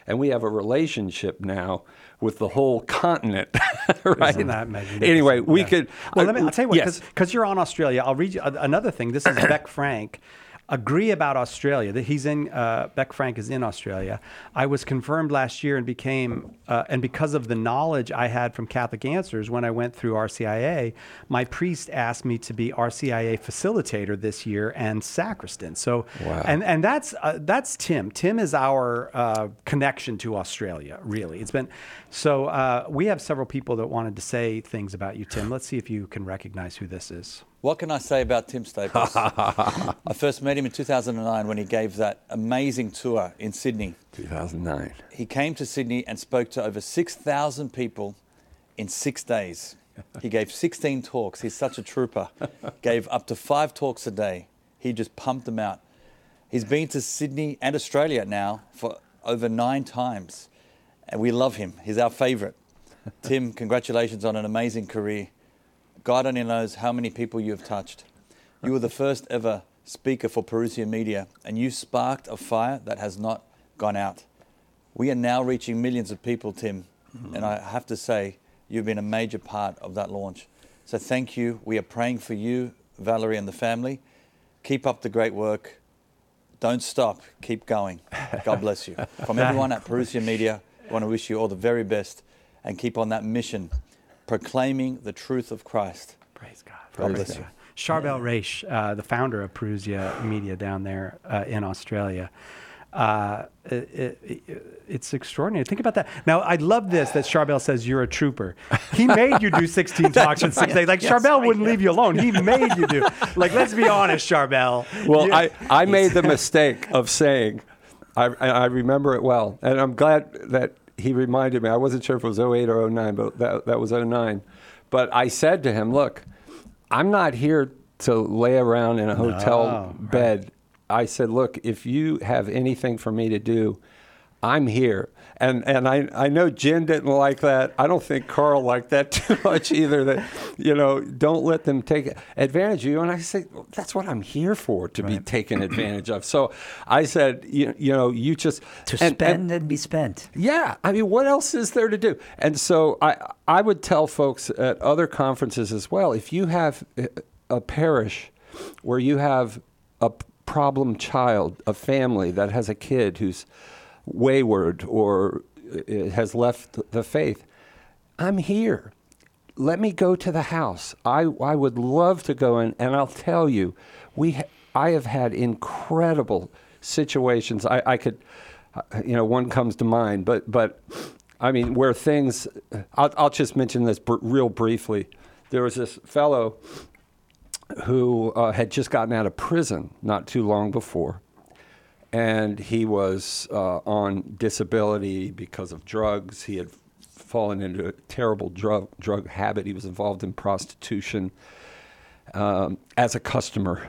and we have a relationship now with the whole continent, right? Isn't that magnificent? Anyway, we could. Well, I'll tell you what, yes. because you're on Australia, I'll read you another thing. This is Beck Frank. Agree about Australia. That he's in. Beck Frank is in Australia. I was confirmed last year and became, and because of the knowledge I had from Catholic Answers when I went through RCIA, my priest asked me to be RCIA facilitator this year and sacristan. So, Wow. and that's Tim. Tim is our connection to Australia. Really, it's been. So we have several people that wanted to say things about you, Tim. Let's see if you can recognize who this is. What can I say about Tim Staples? I first met him in 2009 when he gave that amazing tour in Sydney. 2009. He came to Sydney and spoke to over 6,000 people in 6 days. He gave 16 talks. He's such a trooper. Gave up to 5 talks a day. He just pumped them out. He's been to Sydney and Australia now for over 9 times. And we love him. He's our favourite. Tim, congratulations on an amazing career. God only knows how many people you have touched. You were the first ever speaker for Parousia Media, and you sparked a fire that has not gone out. We are now reaching millions of people, Tim, and I have to say, you've been a major part of that launch. So thank you. We are praying for you, Valerie, and the family. Keep up the great work. Don't stop. Keep going. God bless you. From everyone at Parousia Media, I want to wish you all the very best and keep on that mission, proclaiming the truth of Christ. Praise God. God bless you. Charbel Raish, the founder of Parousia Media down there in Australia. It's extraordinary. Think about that. Now, I love this that Charbel says you're a trooper. He made you do 16 talks in 6 days. Like, Charbel wouldn't leave you alone. He made you do. Like, let's be honest, Charbel. Well, I made the mistake of saying, I remember it well, and I'm glad that he reminded me. I wasn't sure if it was 08 or 09, but that was 09. But I said to him, look, I'm not here to lay around in a hotel bed. I said, look, if you have anything for me to do, I'm here. And I know Jen didn't like that. I don't think Carl liked that too much either, that, don't let them take advantage of you. And I said, well, that's what I'm here for, to be taken advantage of. So I said, you just... To spend and be spent. Yeah. I mean, what else is there to do? And so I would tell folks at other conferences as well, if you have a parish where you have a problem child, a family that has a kid who's wayward or has left the faith, I'm here. Let me go to the house. I would love to go in, and I'll tell you, I have had incredible situations. I could, one comes to mind, but I mean, where things, I'll just mention this real briefly. There was this fellow who had just gotten out of prison not too long before. And he was on disability because of drugs. He had fallen into a terrible drug habit. He was involved in prostitution as a customer.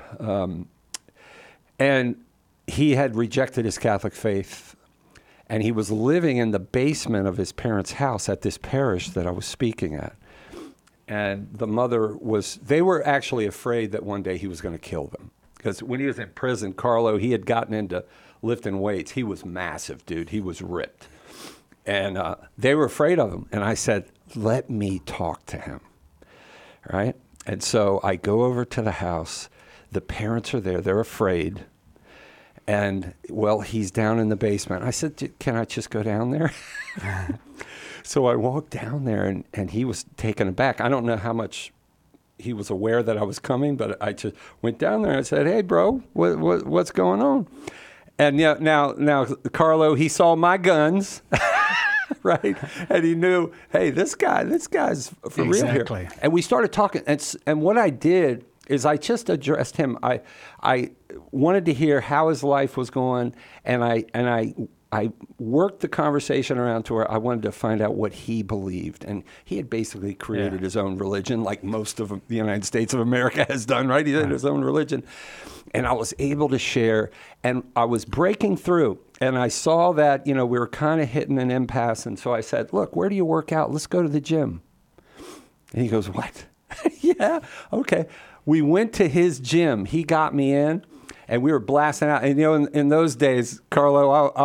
And he had rejected his Catholic faith. And he was living in the basement of his parents' house at this parish that I was speaking at. And the mother they were actually afraid that one day he was going to kill them. Because when he was in prison, Carlo, he had gotten into lifting weights. He was massive, dude. He was ripped. And they were afraid of him. And I said, let me talk to him, right? And so I go over to the house. The parents are there. They're afraid. And, well, he's down in the basement. I said, can I just go down there? So I walked down there, and he was taken aback. I don't know how much he was aware that I was coming, but I just went down there and I said, hey, bro, what's going on? And now, Carlo, he saw my guns, right? And he knew, hey, this guy's for real here. And we started talking. And what I did is I just addressed him. I wanted to hear how his life was going, and I worked the conversation around to where I wanted to find out what he believed. And he had basically created his own religion, like most of the United States of America has done, right? He had his own religion. And I was able to share, and I was breaking through. And I saw that, we were kind of hitting an impasse. And so I said, look, where do you work out? Let's go to the gym. And he goes, what? Yeah, okay. We went to his gym. He got me in, and we were blasting out. And, in those days, Carlo, I was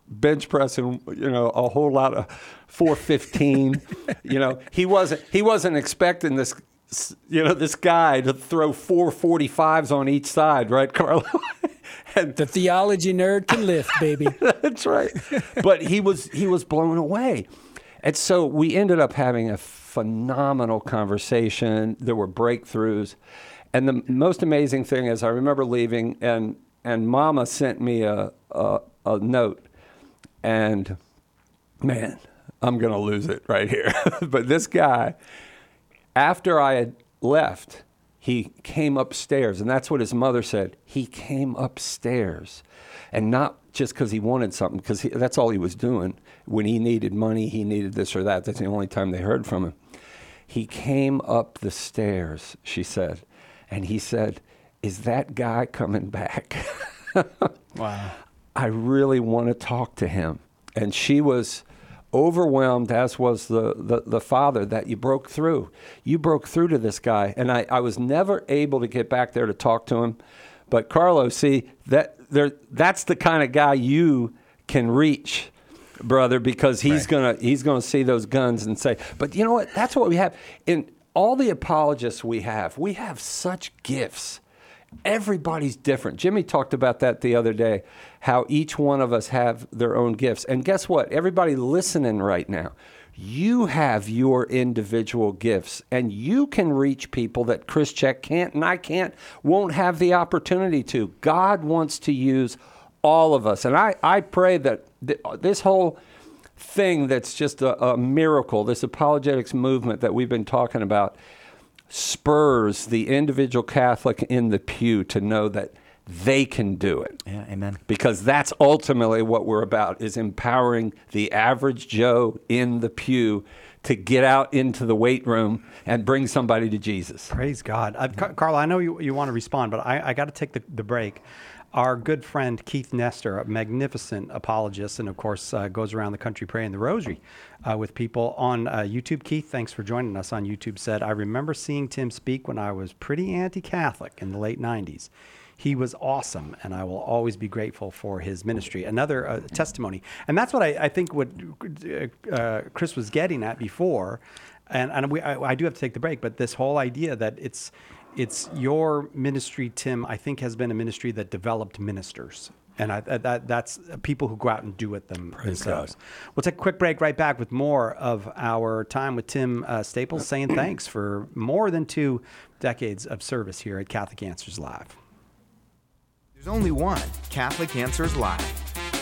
bench pressing, a whole lot of 415. He wasn't expecting this, this guy to throw 445s on each side, right, Carlo? And the theology nerd can lift, baby. That's right. But he was blown away. And so we ended up having a phenomenal conversation. There were breakthroughs. And the most amazing thing is I remember leaving, and Mama sent me a note. And, man, I'm going to lose it right here. But this guy, after I had left, he came upstairs, and that's what his mother said. He came upstairs, and not just because he wanted something, because that's all he was doing. When he needed money, he needed this or that. That's the only time they heard from him. He came up the stairs, she said, and he said, "Is that guy coming back?" Wow. I really want to talk to him. And she was overwhelmed, as was the father, that you broke through. You broke through to this guy. And I was never able to get back there to talk to him. But Carlo, see, that's the kind of guy you can reach, brother, because he's gonna see those guns and say, but you know what? That's what we have. In all the apologists we have such gifts. Everybody's different. Jimmy talked about that the other day, how each one of us have their own gifts. And guess what? Everybody listening right now, you have your individual gifts, and you can reach people that Chris Check can't and I won't have the opportunity to. God wants to use all of us. And I pray that this whole thing that's just a miracle, this apologetics movement that we've been talking about, spurs the individual Catholic in the pew to know that they can do it. Yeah, amen. Because that's ultimately what we're about, is empowering the average Joe in the pew to get out into the weight room and bring somebody to Jesus. Praise God. Carla, I know you want to respond, but I got to take the break. Our good friend Keith Nestor, a magnificent apologist, and of course goes around the country praying the rosary with people on YouTube. Keith, thanks for joining us on YouTube, said, "I remember seeing Tim speak when I was pretty anti-Catholic in the late 90s. He was awesome, and I will always be grateful for his ministry." Another testimony. And that's what I think what Chris was getting at before. And I do have to take the break, but this whole idea that it's your ministry, Tim, I think has been a ministry that developed ministers. And that's people who go out and do it themselves. We'll take a quick break, right back with more of our time with Tim Staples, saying thanks for more than 2 decades of service here at Catholic Answers Live. There's only one Catholic Answers Live.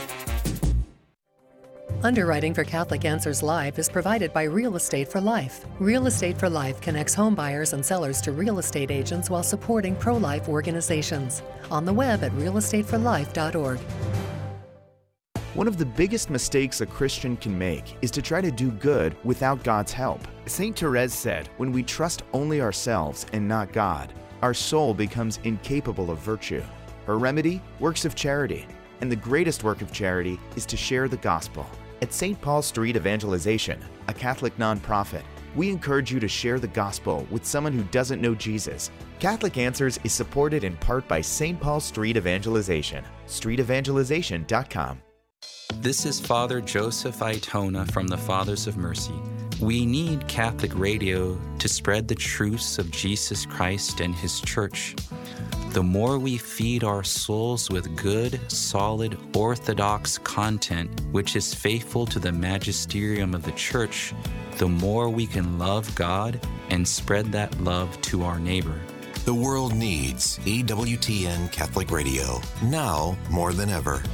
Underwriting for Catholic Answers Live is provided by Real Estate for Life. Real Estate for Life connects home buyers and sellers to real estate agents while supporting pro-life organizations. On the web at realestateforlife.org. One of the biggest mistakes a Christian can make is to try to do good without God's help. St. Therese said, "When we trust only ourselves and not God, our soul becomes incapable of virtue." Her remedy? Works of charity. And the greatest work of charity is to share the gospel. At St. Paul Street Evangelization, a Catholic nonprofit, we encourage you to share the gospel with someone who doesn't know Jesus. Catholic Answers is supported in part by St. Paul Street Evangelization, streetevangelization.com. This is Father Joseph Aitona from the Fathers of Mercy. We need Catholic radio to spread the truths of Jesus Christ and His Church. The more we feed our souls with good, solid, orthodox content, which is faithful to the magisterium of the Church, the more we can love God and spread that love to our neighbor. The world needs EWTN Catholic Radio, now more than ever.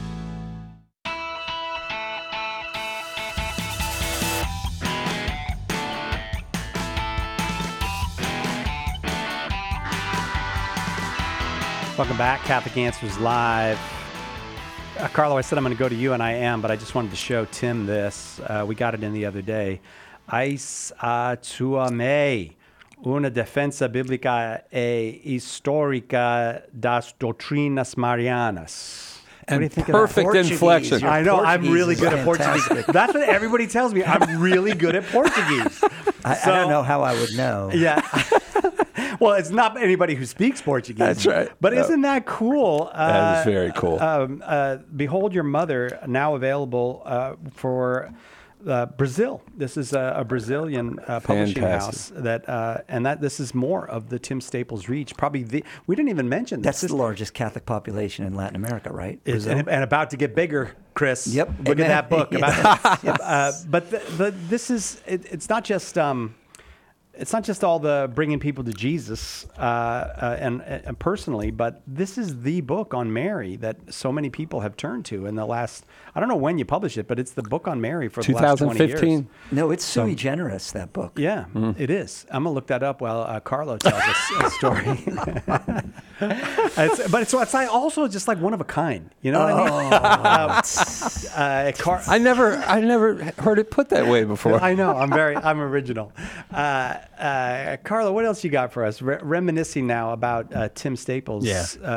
Welcome back, Catholic Answers Live. Carlo, I said I'm going to go to you, and I am, but I just wanted to show Tim this. We got it in the other day. Ais a tua me, una defensa bíblica e histórica das doutrinas marianas. And what do you think perfect of that? inflection. I know, Portuguese I'm really is good at Portuguese. That's what everybody tells me. I'm really good at Portuguese. I don't know how I would know. Yeah. Well, it's not anybody who speaks Portuguese. That's right. But No. isn't that cool? That is very cool. Behold Your Mother, now available for Brazil. This is a Brazilian publishing house this is more of the Tim Staples reach. Probably we didn't even mention this. That's the largest Catholic population in Latin America, right? And about to get bigger, Chris. Yep. Look at that book. Yes. But this is it's not just. It's not just all the bringing people to Jesus and personally, but this is the book on Mary that so many people have turned to in the last, I don't know when you published it, but it's the book on Mary for the last 20 years. 2015. No, it's sui generis, that book. Yeah, it is. I'm going to look that up while Carlo tells us a story. But it's like also just like one of a kind. You know what I mean? I never heard it put that way before. I know. I'm original. Carlo, what else you got for us? Reminiscing now about Tim Staples'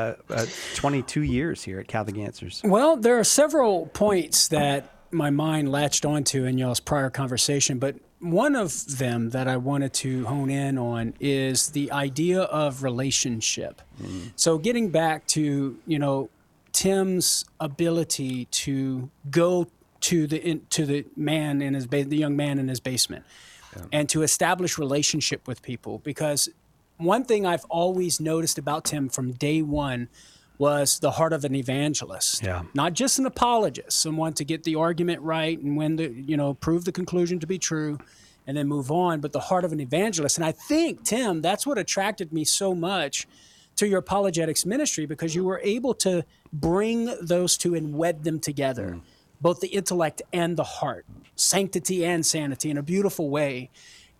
22 years here at Catholic Answers. Well, there are several points that my mind latched onto in y'all's prior conversation, but one of them that I wanted to hone in on is the idea of relationship. So getting back to, Tim's ability to go to the man in the young man in his basement. And to establish relationship with people. Because one thing I've always noticed about Tim from day one was the heart of an evangelist. Yeah. Not just an apologist, someone to get the argument right and prove the conclusion to be true and then move on, but the heart of an evangelist. And I think, Tim, that's what attracted me so much to your apologetics ministry, because you were able to bring those two and wed them together. Both the intellect and the heart, sanctity and sanity in a beautiful way,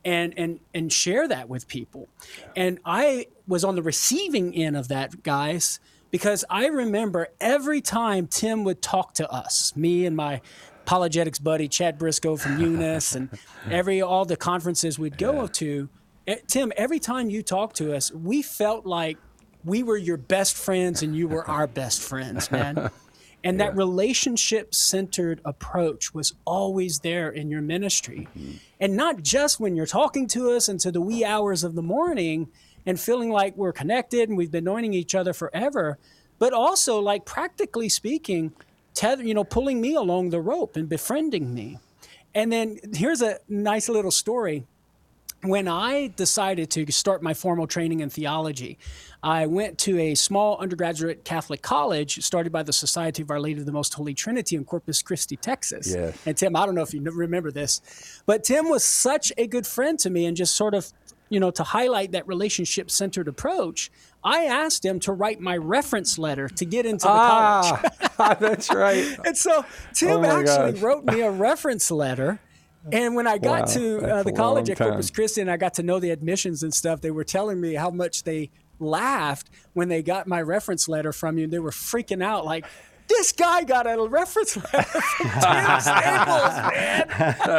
and share that with people. And I was on the receiving end of that, guys, because I remember every time Tim would talk to us, me and my apologetics buddy, Chad Briscoe from Eunice, and all the conferences we'd go to, Tim, every time you talked to us, we felt like we were your best friends and you were our best friends, man. And that relationship-centered approach was always there in your ministry. And not just when you're talking to us into the wee hours of the morning and feeling like we're connected and we've been knowing each other forever, but also, like, practically speaking, pulling me along the rope and befriending me. And then here's a nice little story. When I decided to start my formal training in theology, I went to a small undergraduate Catholic college started by the Society of Our Lady of the Most Holy Trinity in Corpus Christi, Texas. Yes. And Tim, I don't know if you remember this, but Tim was such a good friend to me, and just sort of, to highlight that relationship-centered approach, I asked him to write my reference letter to get into the college. That's right. And so Tim actually wrote me a reference letter. And when I got to the college at Corpus Christi and I got to know the admissions and stuff, they were telling me how much they laughed when they got my reference letter from you. They were freaking out like, this guy got a reference letter from Tim Staples, man.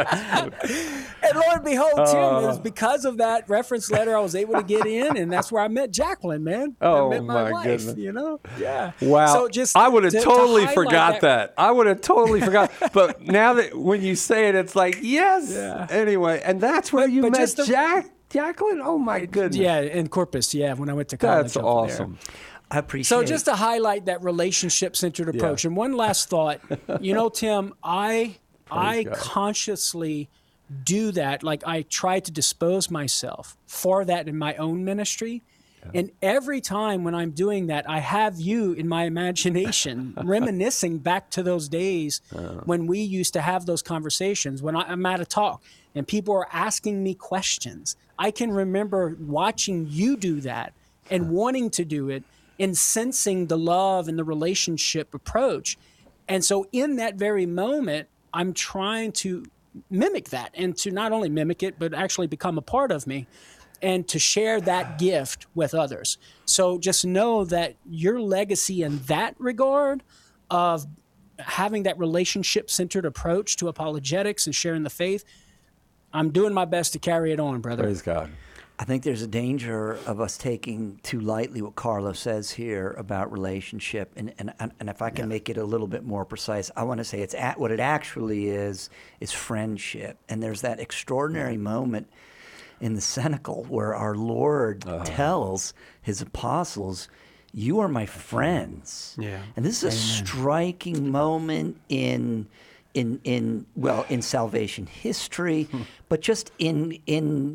And lo and behold, Tim, it was because of that reference letter I was able to get in, and that's where I met Jacqueline, man. I met my wife, goodness. Yeah. Wow. So I would have totally forgot that. I would have totally forgot. But now that when you say it, it's like, yes. Yeah. Anyway, and that's where you met Jacqueline? Oh, my goodness. Yeah, in Corpus, when I went to college. That's awesome. I appreciate So just to highlight that relationship-centered approach. And one last thought, Tim, I consciously do that. Like, I try to dispose myself for that in my own ministry. Yeah. And every time when I'm doing that, I have you in my imagination reminiscing back to those days when we used to have those conversations, when I'm at a talk and people are asking me questions. I can remember watching you do that and wanting to do it, and sensing the love and the relationship approach. And so in that very moment, I'm trying to mimic that, and to not only mimic it, but actually become a part of me, and to share that gift with others. So just know that your legacy in that regard of having that relationship-centered approach to apologetics and sharing the faith, I'm doing my best to carry it on, brother. Praise God. I think there's a danger of us taking too lightly what Carlo says here about relationship. And if I can make it a little bit more precise, I want to say what it actually is friendship. And there's that extraordinary moment in the Cenacle, where our Lord tells his apostles, "You are my friends." Yeah. And this is a striking moment in salvation history, but just in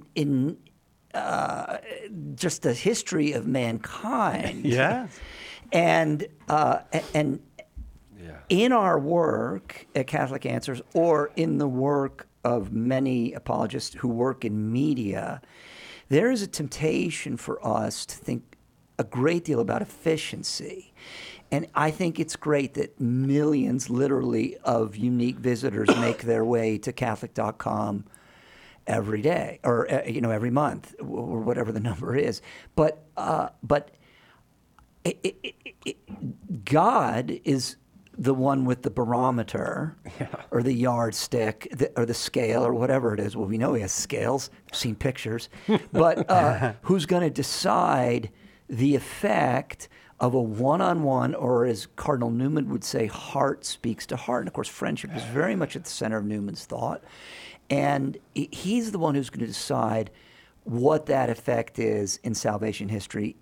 just the history of mankind. Yeah. And in our work at Catholic Answers, or in the work of many apologists who work in media, there is a temptation for us to think a great deal about efficiency. And I think it's great that millions, literally, of unique visitors make their way to Catholic.com every day, or every month, or whatever the number is. But God is the one with the barometer, or the yardstick, or the scale, or whatever it is. Well, we know he has scales. I've seen pictures. But who's going to decide the effect of a one-on-one, or as Cardinal Newman would say, heart speaks to heart? And of course, friendship is very much at the center of Newman's thought. And he's the one who's going to decide what that effect is in salvation history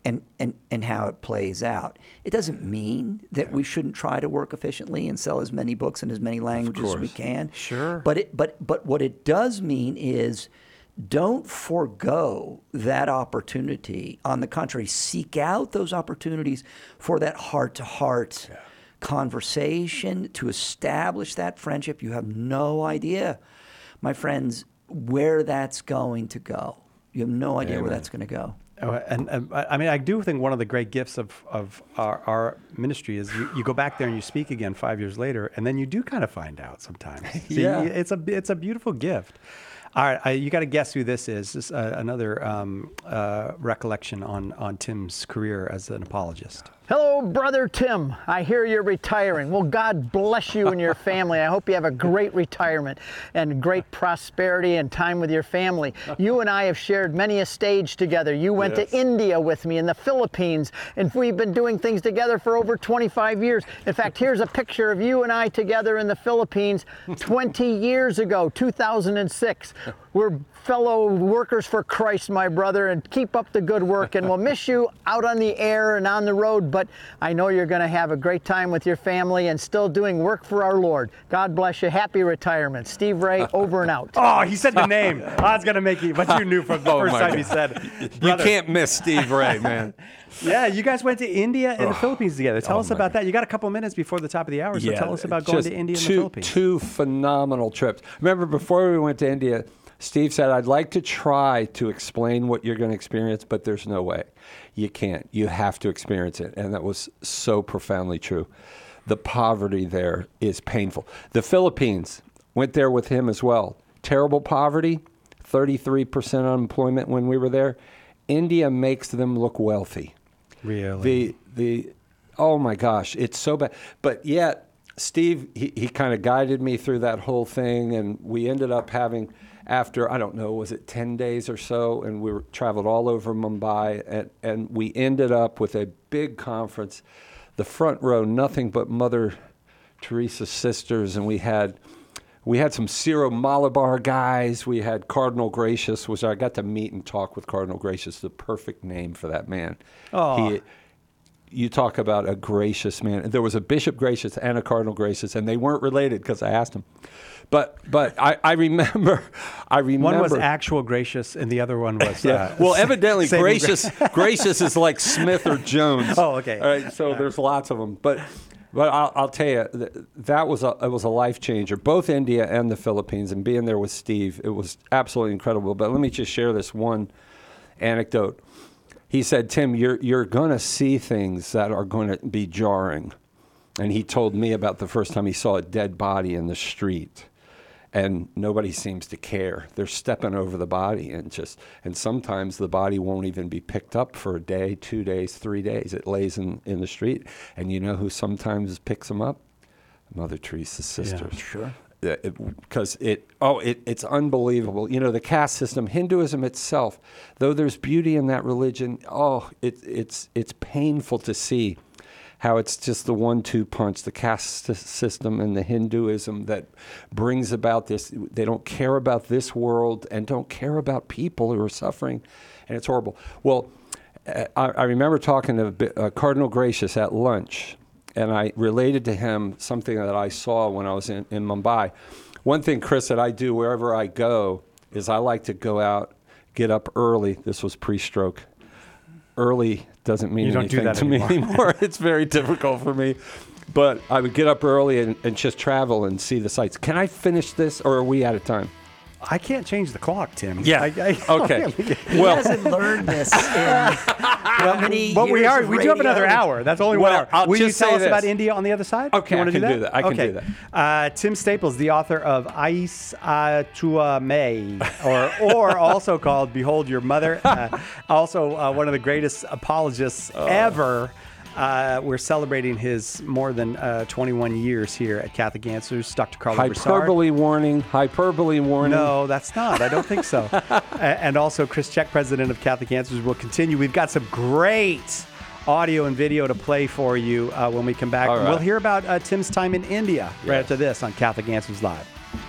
and how it plays out. It doesn't mean that we shouldn't try to work efficiently and sell as many books in as many languages as we can. Sure. But what it does mean is, don't forego that opportunity. On the contrary, seek out those opportunities for that heart-to-heart conversation to establish that friendship. You have no idea, my friends, where that's going to go. You have no idea where that's going to go. And I mean, I do think one of the great gifts of our ministry is you go back there and you speak again 5 years later, and then you do kind of find out sometimes. Yeah. It's a beautiful gift. All right, you got to guess who this is. This is another recollection on Tim's career as an apologist. Hello, Brother Tim. I hear you're retiring. Well, God bless you and your family. I hope you have a great retirement and great prosperity and time with your family. You and I have shared many a stage together. You went to India with me, and the Philippines, and we've been doing things together for over 25 years. In fact, here's a picture of you and I together in the Philippines 20 years ago, 2006. We're fellow workers for Christ, my brother, and keep up the good work. And we'll miss you out on the air and on the road, but I know you're going to have a great time with your family and still doing work for our Lord. God bless you. Happy retirement. Steve Ray, over and out. Oh, he said the name. I was going to make you, but you knew from the first time he said it. You can't miss Steve Ray, man. Yeah, you guys went to India and the Philippines together. Tell us about that. You got a couple minutes before the top of the hour, so tell us about going to India and the Philippines. Two phenomenal trips. Remember, before we went to India, Steve said, I'd like to try to explain what you're going to experience, but there's no way. You can't. You have to experience it. And that was so profoundly true. The poverty there is painful. The Philippines, went there with him as well. Terrible poverty, 33% unemployment when we were there. India makes them look wealthy. Really? Oh my gosh, it's so bad. But yet, Steve, he kind of guided me through that whole thing, and we ended up having, after, I don't know, was it 10 days or so, and we traveled all over Mumbai, and we ended up with a big conference, the front row, nothing but Mother Teresa's sisters, and we had some Syro-Malabar guys. We had Cardinal Gracious, which I got to meet and talk with Cardinal Gracious, the perfect name for that man. Oh. You talk about a gracious man. There was a Bishop Gracious and a Cardinal Gracious, and they weren't related because I asked them. But I remember. One was actual Gracious, and the other one was. Well, evidently, Gracious is like Smith or Jones. Oh, okay. All right, so there's lots of them, but I'll tell you, it was a life changer. Both India and the Philippines, and being there with Steve, it was absolutely incredible. But let me just share this one anecdote. He said, Tim, you're going to see things that are going to be jarring. And he told me about the first time he saw a dead body in the street. And nobody seems to care. They're stepping over the body, and sometimes the body won't even be picked up for a day, 2 days, 3 days. It lays in the street. And you know who sometimes picks them up? Mother Teresa's sisters. Yeah, sure. Because it's unbelievable. You know, the caste system, Hinduism itself, though there's beauty in that religion, it's painful to see how it's just the 1-2 punch, the caste system and the Hinduism that brings about this. They don't care about this world and don't care about people who are suffering, and it's horrible. Well, I remember talking to Cardinal Gracious at lunch, and I related to him something that I saw when I was in Mumbai. One thing, Chris, that I do wherever I go is I like to go out, get up early. This was pre-stroke. Early doesn't mean anything to me anymore. It's very difficult for me. But I would get up early and just travel and see the sights. Can I finish this, or are we out of time? I can't change the clock, Tim. Yeah. Okay. He hasn't learned this in how many but years of we do have another radio? hour. That's only 1 hour. I'll Will you just tell say us this. about India on the other side? Okay, you I want can to do that. I can do that. Tim Staples, the author of Ais Tua May, or also called Behold Your Mother. Also one of the greatest apologists ever. We're celebrating his more than 21 years here at Catholic Answers. Dr. Carlo Hyperbole warning. No, that's not. I don't think so. And also, Chris Check, president of Catholic Answers, will continue. We've got some great audio and video to play for you when we come back. All right. We'll hear about Tim's time in India right after this on Catholic Answers Live.